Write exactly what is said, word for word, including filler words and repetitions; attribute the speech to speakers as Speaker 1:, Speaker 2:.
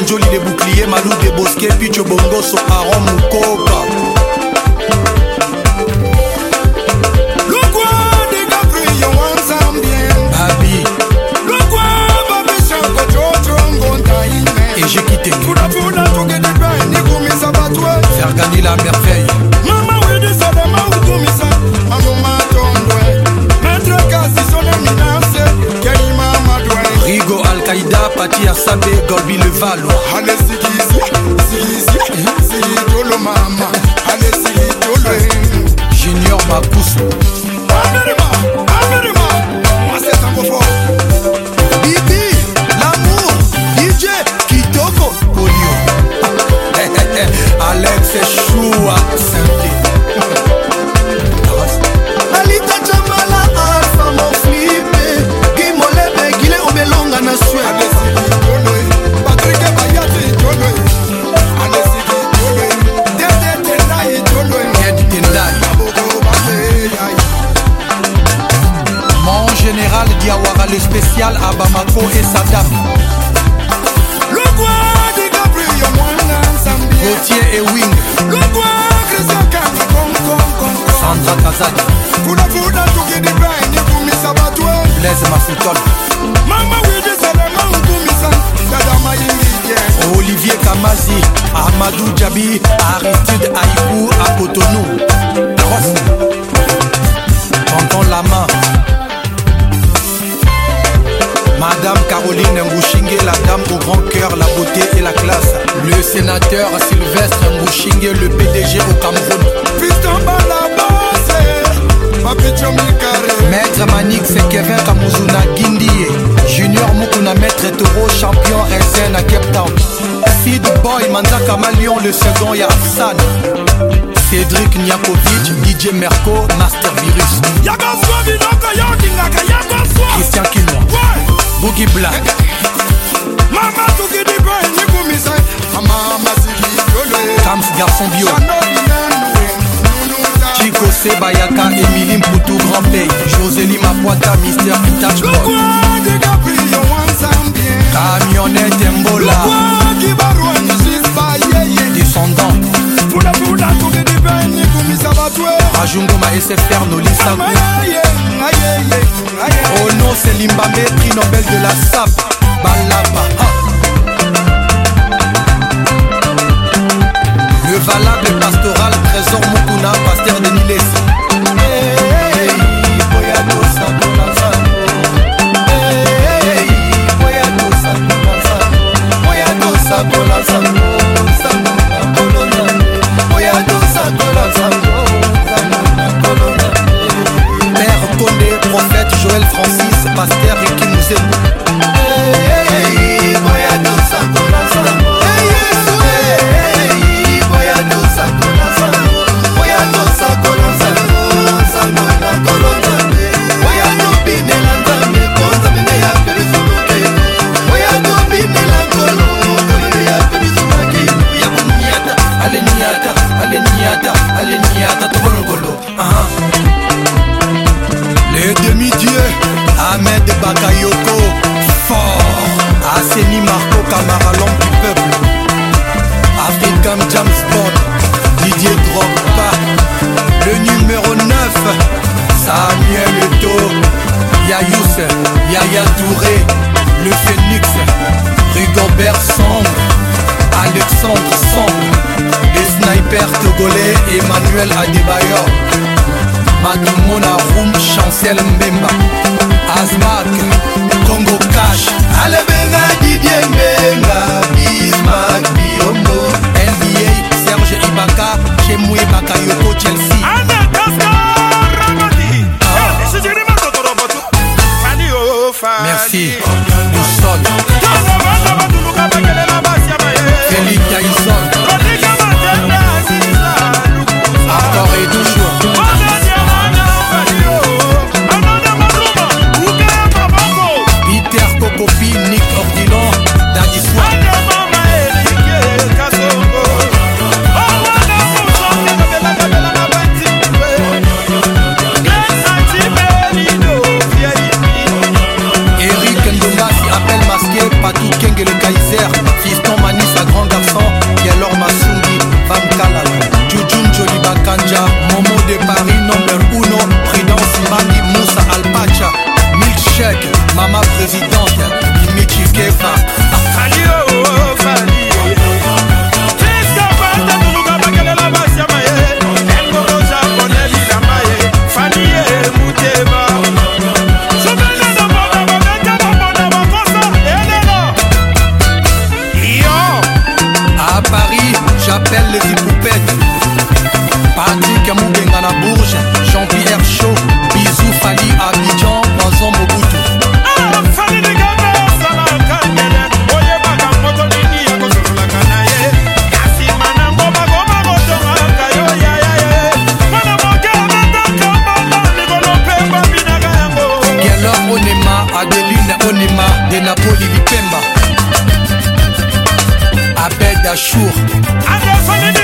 Speaker 1: Njoli les boucliers, Malou des Bosquets, Picho Bongoso, Aaron Mukoka. Et j'ai quitté faire gagner la merveille. Rigo Al-Qaïda, Pati Asabe, Golbi le Valo.
Speaker 2: Allez Sigisi, Sigisi, Sigisi Tolo Mama. Allez Sigisi Tolo
Speaker 1: Junior Makous.
Speaker 2: Amerima, Amerima. Moi c'est un fort.
Speaker 1: Bibi, l'amour, D J, Kitoko, Polio. Alex Choua, Saint-Denis.
Speaker 3: Alita Jamala, Alpha, mon flippé. Guimolebe, Guilé, Obelonga, na Suède.
Speaker 2: Allez Sigisi Tolo, Patrick Bayati Tolo. Allez Sigisi Tolo, Dede Tendai Tolo.
Speaker 1: Dede Tendai. Mon général Diawara, le spécial à Bamako et Saddam.
Speaker 2: Le roi de Gabriel, Mwana Zambie.
Speaker 1: Gauthier et Wing.
Speaker 2: Le roi Christian Kanga, Kong Kong Kong.
Speaker 1: Sandra Kazadi.
Speaker 2: Fouda Fouda, Touki de Bain, Nikumisa Batoué.
Speaker 1: Blaise Mafoutol.
Speaker 2: Mama Widi Salama, Ukumisa, Dada Maïli.
Speaker 1: Olivier Kamazi, Amadou Djabi, Aristide Aïbou à Cotonou. Tonton Lama. Madame Caroline Mbouchingue, la dame au grand cœur, la beauté et la classe. Le sénateur Sylvestre Mbouchingue, le P D G au Cameroun.
Speaker 2: Fiston Balabase, Papicho Mikare.
Speaker 1: Maître Manix Kevin Kamuzuna Guindie. Junior Mukuna Maître Toro, champion Resen à Cape Town. Sid Boy Manzaka Malion, le second Yafsan. Cédric Niakovic, D J Merco, Master Virus. Christian Kinois. Boogie Black.
Speaker 2: Mama Touki de Bain, Nikumisa, Mama Sigi Tolo.
Speaker 1: Kams Garçon Bio. Chico Sebayaka, Émilie Mpoutou, Grand Pays. Josélie Mapoita, Mister Touch
Speaker 2: Le roi de Gabriel, Wanzambien.
Speaker 1: Camionnette Mbola. Descendant.
Speaker 2: Fouda Fouda, Touki de Bain, Nikumisa Batoué.
Speaker 1: Rajungoma S F R Nolisa. Oh non, c'est Limbambe, prix Nobel de la S A P. Balaba. Le valable pastoral, trésor Mukuna, pasteur de Niles. Père Condé, prophète Joël Francis, pasteur Ricky Mouzé. Le demi-dieu Ahmed Bakayoko, fort. Asseni Marco Camara, l'homme du peuple. African James Bond, Didier Drogba. Le numéro neuf, Samuel Eto'o, Yayous, Yaya Touré. Le Phénix, Rigobert Song, Alexandre Song. Les snipers togolais, Emmanuel Adebayor. Matumona Roum, Chancel Mbemba. Azmak, Congo Cash. Alebenga Didier Mbenga, Bismarck Biombo. N B A, Serge Ibaka, Chemoué Bakayoko, Chelsea. Merci, Boussol. Félix Tyson. Encore et toujours. Peter Kokopi, Nick Ordilon, Daddy Swat. J'appelle les hypoupètes. Patrick Mougenga na Bourges, Jean-Pierre Chaud, Bisou Fali Abidjan, Poison Mobutu. Gelor Onema, Adeline Onema, de Napoli Lipemba. Abed Achour.